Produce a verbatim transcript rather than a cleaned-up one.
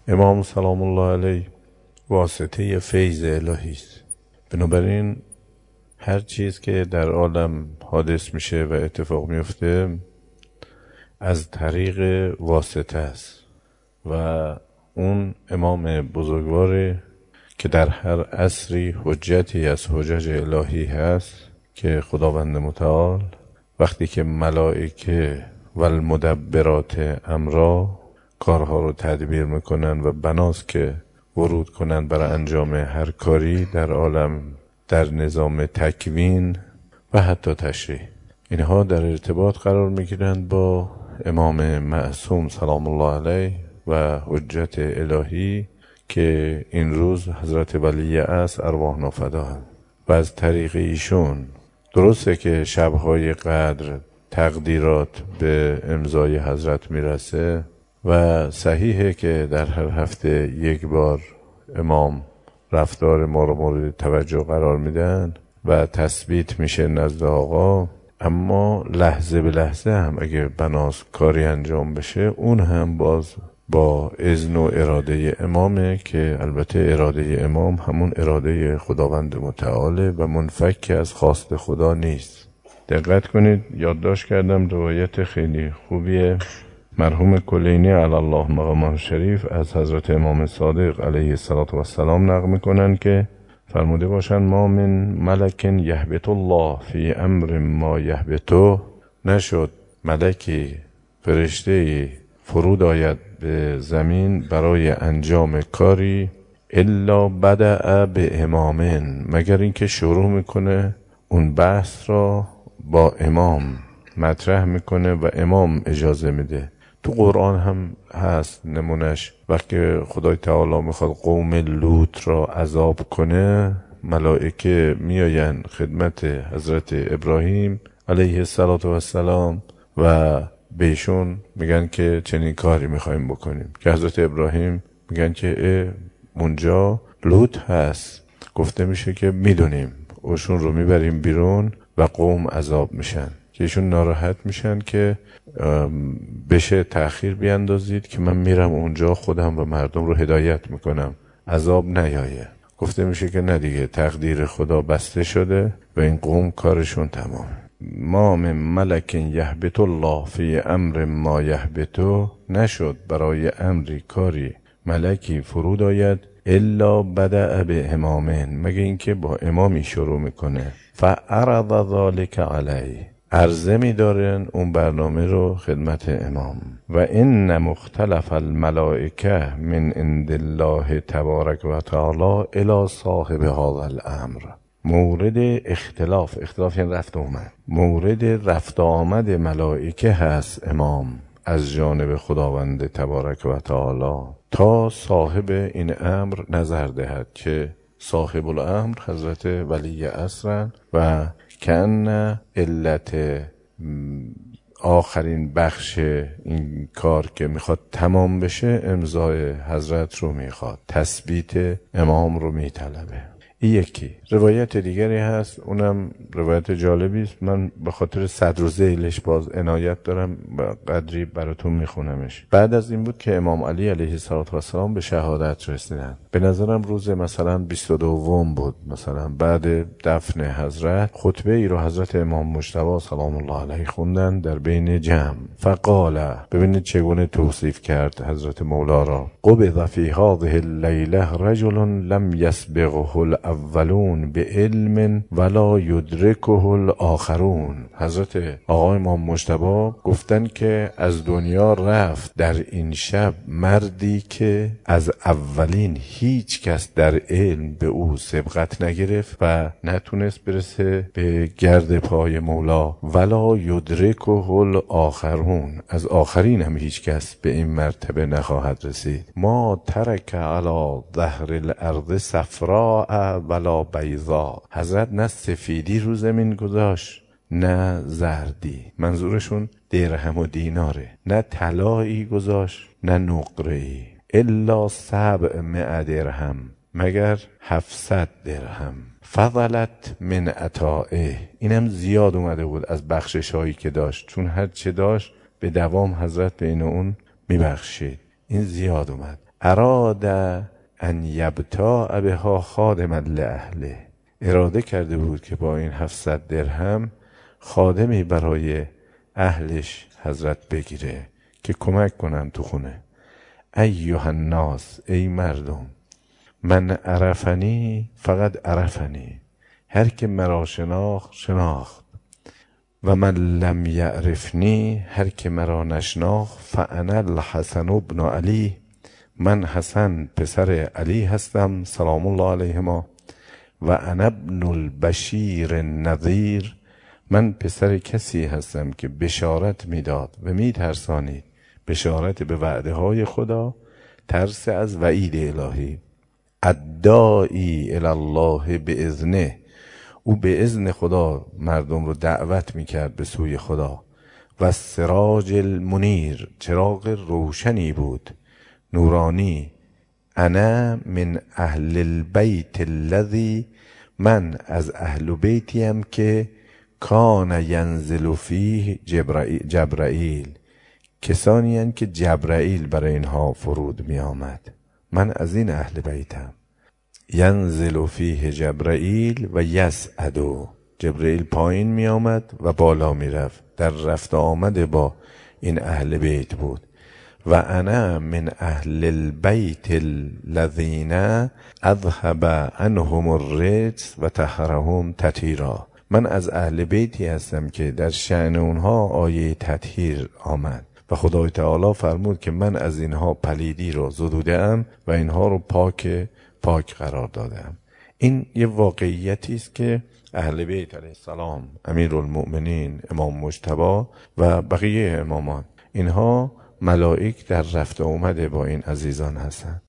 امام سلام الله علیه واسطه فیض الهی است. بنابراین هر چیز که در عالم حادث میشه و اتفاق میفته از طریق واسطه است و اون امام بزرگواره که در هر عصری حجتی از حجج الهی هست که خداوند متعال وقتی که ملائکه و المدبرات امرا کارها رو تدبیر میکنن و بناست که ورود کنن برای انجام هر کاری در عالم در نظام تکوین و حتی تشریع، اینها در ارتباط قرار میگیرند با امام معصوم سلام الله علیه و حجت الهی که این روز حضرت ولی اصر ارواح نافدا و از طریق ایشون درسته که شبهای قدر تقدیرات به امضای حضرت میرسه و صحیحه که در هر هفته یک بار امام رفتار ما رو مورد توجه قرار میدن و تثبیت میشه نزد آقا، اما لحظه به لحظه هم اگه بناس کاری انجام بشه اون هم باز با اذن و اراده امامه که البته اراده امام همون اراده خداوند متعاله و منفک از خواست خدا نیست. دقت کنید، یادداشت کردم روایت خیلی خوبیه مرحوم کلینی علی الله مقامه شریف از حضرت امام صادق علیه السلام نقل میکنن که فرموده باشن ما من ملک یهبط الله فی امر ما یهبطه، نشد ملکی فرشته فرود آید به زمین برای انجام کاری الا بدأ به امامن، مگر اینکه شروع میکنه اون بحث را با امام مطرح میکنه و امام اجازه میده. تو قرآن هم هست نمونش، وقتی خدای تعالی میخواد قوم لوط را عذاب کنه ملائکه میاین خدمت حضرت ابراهیم علیه السلام و بهشون میگن که چنین کاری میخوایم بکنیم که حضرت ابراهیم میگن که اونجا لوط هست، گفته میشه که میدونیم، اوشون رو میبریم بیرون و قوم عذاب میشن که ایشون ناراحت میشن که بشه تأخیر بیاندازید که من میرم اونجا خودم و مردم رو هدایت میکنم عذاب نیایه. گفته میشه که نه دیگه، تقدیر خدا بسته شده و این قوم کارشون تمام. ما من ملک یهبط الله فی امر ما یهبطه، نشد برای امری کاری ملکی فرود آید الا بدأ به امامن، مگه اینکه با امامی شروع میکنه فعرض ذلك علیه، عرضه میدارن اون برنامه رو خدمت امام. و ان مختلف الملائکه من عند الله تبارک و تعالی الی صاحب هذا الامر، مورد اختلاف، اختلاف یعنی رفت آمد، مورد رفت آمد ملائکه هست امام از جانب خداوند تبارک و تعالی تا صاحب این امر نظر دهد که صاحب الامر حضرت ولی اصرن و کن علت آخرین بخش این کار که میخواد تمام بشه امضای حضرت رو میخواد، تثبیت امام رو میطلبه. این یکی. روایت دیگری هست، اونم روایت جالبی است، من به خاطر صدر و ذیلش باز عنایت دارم و قدری براتون میخونمش. بعد از این بود که امام علی علیه السلام به شهادت رسیدن. به نظرم روز مثلا بیست و دوم بود، مثلا بعد دفن حضرت خطبه ای رو حضرت امام مجتبی سلام الله علیه خوندن در بین جمع. فقال، ببینید چگونه توصیف کرد حضرت مولا را، قبض فی هذه اللیله رجل لم یسبقه الاولون به علم ولا یدرکه الاخرون. حضرت آقای امام مجتبی گفتن که از دنیا رفت در این شب مردی که از اولین هیچ کس در علم به او سبقت نگرفت و نتونست برسه به گرد پای مولا، ولا یدرکه الاخرون، از آخرین هم هیچ کس به این مرتبه نخواهد رسید. ما ترک علی ظهر الارض صفراء ولا بیضاء، حضرت نه سفیدی رو زمین گذاشت نه زردی، منظورشون درهم و دیناره، نه طلایی گذاشت نه نقره‌ای، الا سبع مئة درهم، مگر هفتصد درهم. فضلت من عطائه، اینم زیاد اومده بود از بخشش هایی که داشت، چون هر چه داشت به دوام حضرت بین اون میبخشید، این زیاد اومد. اراد ان یبتاع بها خادما لاهله، اراده کرده بود که با این هفتصد درهم خادمی برای اهلش حضرت بگیره که کمک کنن تو خونه. ایها الناس، ای مردم، من عرفنی فقط عرفنی، هر که مرا شناخت شناخت، و من لم یعرفنی، هر که مرا نشناخت، فانا الحسن ابن علی، من حسن پسر علی هستم سلام الله علیهما، و انا ابن البشیر النذیر، من پسر کسی هستم که بشارت میداد و میترسانید، بشارت به وعده های خدا، ترس از وعید الهی. الداعی الی الله باذنه، او به اذن خدا مردم رو دعوت میکرد به سوی خدا. و السراج المنیر، چراغ روشنی بود، نورانی. انا من اهل البیت الذی، من از اهل بیتیم که کان ینزل فیه جبرائیل, جبرائیل. کسانی هستند که جبرائیل برای اینها فرود می آمد. من از این اهل بیتم. ینزل فیه جبرائیل و یسعدو، جبرائیل پایین می آمد و بالا می رفت، در رفت آمد با این اهل بیت بود. و انا من اهل البیت الذین اذهب عنهم الرجس و طهرهم تطهیرا، من از اهل بیتی هستم که در شأن اونها آیه تطهیر آمد و خدای تعالی فرمود که من از اینها پلیدی رو زدوده‌ام و اینها رو پاک پاک قرار دادم. این یه واقعیتی است که اهل بیت علیه السلام، امیرالمؤمنین امام مجتبی و بقیه امامان، اینها ملائک در رفت و آمد با این عزیزان هستند.